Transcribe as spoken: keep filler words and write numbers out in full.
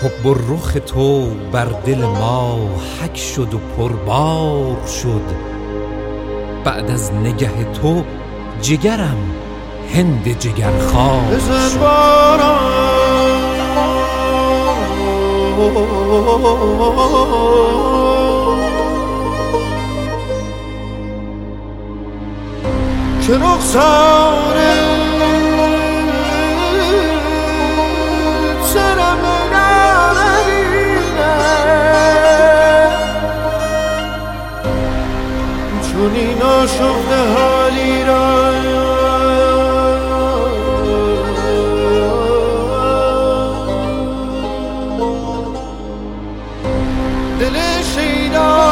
حب الرخ تو بر دل ما حک شد و پربار شد. بعد از نگه تو جگرم هند جگرخوار بزن باران که رخسار سرم نبینه، چون این آشفته حالی را دل شیدا